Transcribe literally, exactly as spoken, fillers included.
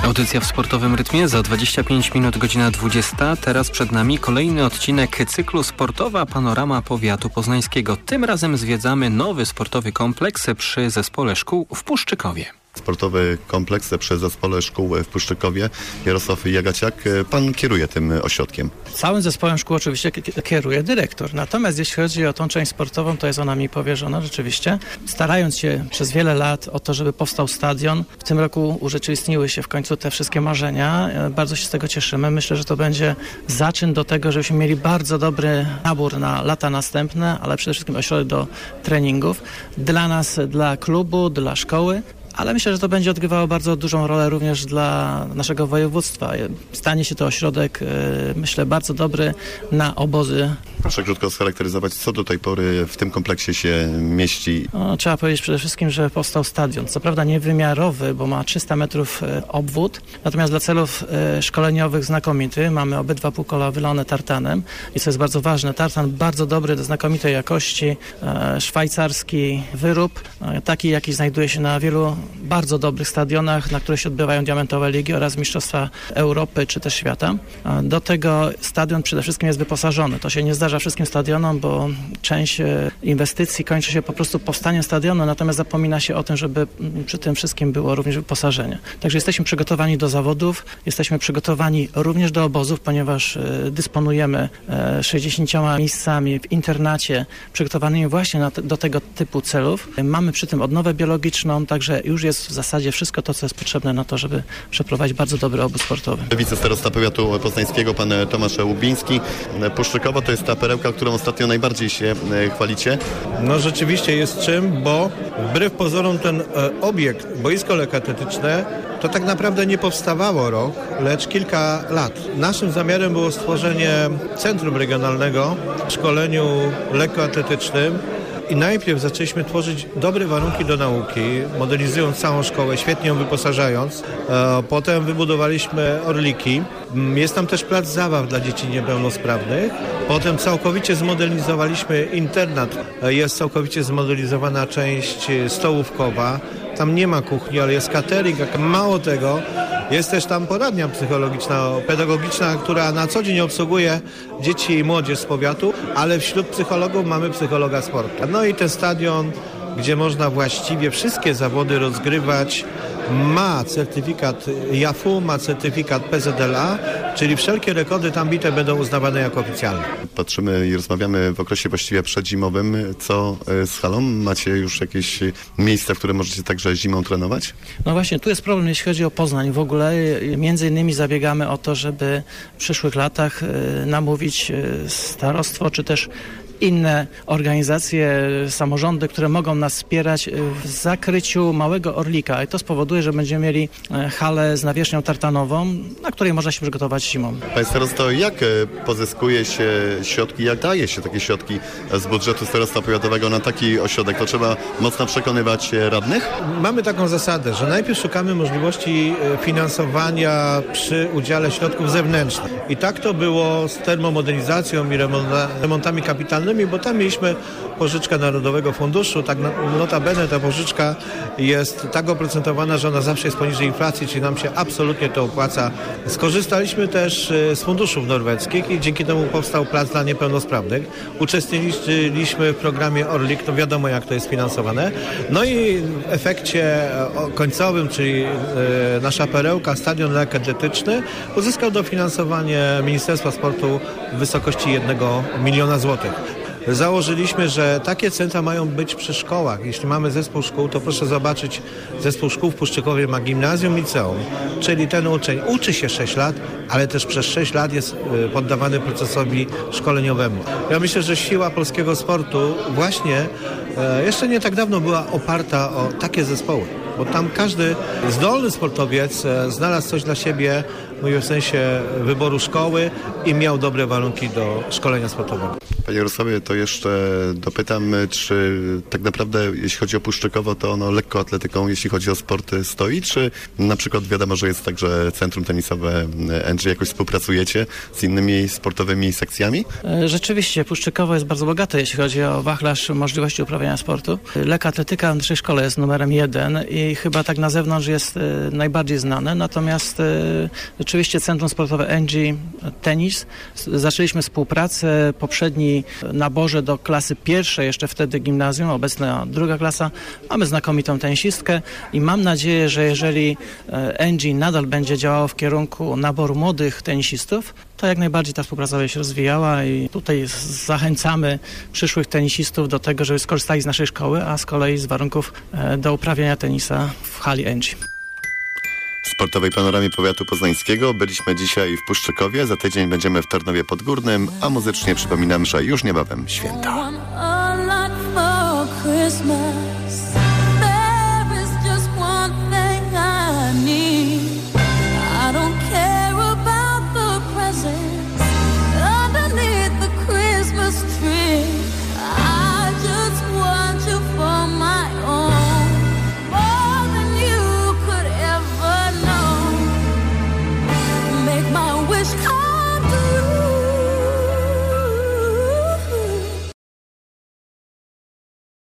Audycja w sportowym rytmie za dwadzieścia pięć minut, godzina dwudziesta. Teraz przed nami kolejny odcinek cyklu Sportowa Panorama Powiatu Poznańskiego. Tym razem zwiedzamy nowy sportowy kompleks przy Zespole Szkół w Puszczykowie. Sportowy kompleks przy Zespole Szkół w Puszczykowie. Jarosław Jagaciak, pan kieruje tym ośrodkiem. Całym zespołem szkół oczywiście kieruje dyrektor. Natomiast jeśli chodzi o tą część sportową, to jest ona mi powierzona rzeczywiście. Starając się przez wiele lat o to, żeby powstał stadion, w tym roku urzeczywistniły się w końcu te wszystkie marzenia. Bardzo się z tego cieszymy. Myślę, że to będzie zaczyn do tego, żebyśmy mieli bardzo dobry nabór na lata następne, ale przede wszystkim ośrodek do treningów. Dla nas, dla klubu, dla szkoły. Ale myślę, że to będzie odgrywało bardzo dużą rolę również dla naszego województwa. Stanie się to ośrodek, myślę, bardzo dobry na obozy. Proszę krótko scharakteryzować, co do tej pory w tym kompleksie się mieści. No, trzeba powiedzieć przede wszystkim, że powstał stadion. Co prawda niewymiarowy, bo ma trzysta metrów obwód, natomiast dla celów szkoleniowych znakomity. Mamy obydwa półkola wylane tartanem i co jest bardzo ważne, tartan bardzo dobry, do znakomitej jakości, szwajcarski wyrób, taki jaki znajduje się na wielu bardzo dobrych stadionach, na których się odbywają diamentowe ligi oraz Mistrzostwa Europy czy też świata. Do tego stadion przede wszystkim jest wyposażony. To się nie zdarza wszystkim stadionom, bo część inwestycji kończy się po prostu powstaniem stadionu, natomiast zapomina się o tym, żeby przy tym wszystkim było również wyposażenie. Także jesteśmy przygotowani do zawodów, jesteśmy przygotowani również do obozów, ponieważ dysponujemy sześćdziesięcioma miejscami w internacie przygotowanymi właśnie na te, do tego typu celów. Mamy przy tym odnowę biologiczną, także już jest w zasadzie wszystko to, co jest potrzebne na to, żeby przeprowadzić bardzo dobry obóz sportowy. Wicestarosta powiatu poznańskiego, pan Tomasz Łubiński. Puszczykowo to jest ta perełka, którą ostatnio najbardziej się chwalicie. No rzeczywiście jest czym, bo wbrew pozorom ten e, obiekt, boisko lekkoatletyczne, to tak naprawdę nie powstawało rok, lecz kilka lat. Naszym zamiarem było stworzenie centrum regionalnego w szkoleniu lekkoatletycznym. I najpierw zaczęliśmy tworzyć dobre warunki do nauki, modernizując całą szkołę, świetnie ją wyposażając. E, potem wybudowaliśmy orliki. Jest tam też plac zabaw dla dzieci niepełnosprawnych. Potem całkowicie zmodernizowaliśmy internat. E, jest całkowicie zmodernizowana część stołówkowa. Tam nie ma kuchni, ale jest catering. Mało tego, jest też tam poradnia psychologiczna, pedagogiczna, która na co dzień obsługuje dzieci i młodzież z powiatu, ale wśród psychologów mamy psychologa sportu. No i ten stadion, gdzie można właściwie wszystkie zawody rozgrywać, ma certyfikat J A F u, ma certyfikat P Z L A, czyli wszelkie rekordy tam bite będą uznawane jako oficjalne. Patrzymy i rozmawiamy w okresie właściwie przedzimowym. Co z halą? Macie już jakieś miejsca, w które możecie także zimą trenować? No właśnie, tu jest problem, jeśli chodzi o Poznań. W ogóle między innymi zabiegamy o to, żeby w przyszłych latach namówić starostwo, czy też inne organizacje, samorządy, które mogą nas wspierać w zakryciu małego orlika i to spowoduje, że będziemy mieli halę z nawierzchnią tartanową, na której można się przygotować zimą. Panie starosto, jak pozyskuje się środki, jak daje się takie środki z budżetu starostwa powiatowego na taki ośrodek? To trzeba mocno przekonywać radnych? Mamy taką zasadę, że najpierw szukamy możliwości finansowania przy udziale środków zewnętrznych. I tak to było z termomodernizacją i remontami kapitalnymi, bo tam mieliśmy pożyczkę Narodowego Funduszu. Tak notabene ta pożyczka jest tak oprocentowana, że ona zawsze jest poniżej inflacji, czyli nam się absolutnie to opłaca. Skorzystaliśmy też z funduszów norweskich i dzięki temu powstał plac dla niepełnosprawnych. Uczestniczyliśmy w programie Orlik, no wiadomo jak to jest finansowane. No i w efekcie końcowym, czyli nasza perełka, stadion lekkoatletyczny, uzyskał dofinansowanie Ministerstwa Sportu w wysokości jednego miliona złotych. Założyliśmy, że takie centra mają być przy szkołach. Jeśli mamy zespół szkół, to proszę zobaczyć, zespół szkół w Puszczykowie ma gimnazjum, liceum, czyli ten uczeń uczy się sześć lat, ale też przez sześć lat jest poddawany procesowi szkoleniowemu. Ja myślę, że siła polskiego sportu właśnie jeszcze nie tak dawno była oparta o takie zespoły, bo tam każdy zdolny sportowiec znalazł coś dla siebie, mówię w sensie wyboru szkoły i miał dobre warunki do szkolenia sportowego. Panie Jarosławie, to jeszcze dopytam, czy tak naprawdę jeśli chodzi o Puszczykowo, to ono lekkoatletyką, jeśli chodzi o sporty, stoi, czy na przykład wiadomo, że jest także centrum tenisowe N G, jakoś współpracujecie z innymi sportowymi sekcjami? Rzeczywiście, Puszczykowo jest bardzo bogate, jeśli chodzi o wachlarz możliwości uprawiania sportu. Lekkoatletyka w naszej szkole jest numerem jeden i chyba tak na zewnątrz jest najbardziej znane, natomiast rzeczywiście Centrum Sportowe N G Tenis. Zaczęliśmy współpracę, poprzedni naborze do klasy pierwszej, jeszcze wtedy gimnazjum, obecna druga klasa. Mamy znakomitą tenisistkę i mam nadzieję, że jeżeli N G nadal będzie działało w kierunku naboru młodych tenisistów, to jak najbardziej ta współpraca będzie się rozwijała i tutaj zachęcamy przyszłych tenisistów do tego, żeby skorzystali z naszej szkoły, a z kolei z warunków do uprawiania tenisa w hali N G. W sportowej panoramie powiatu poznańskiego byliśmy dzisiaj w Puszczykowie, za tydzień będziemy w Tarnowie Podgórnym, a muzycznie przypominam, że już niebawem święta.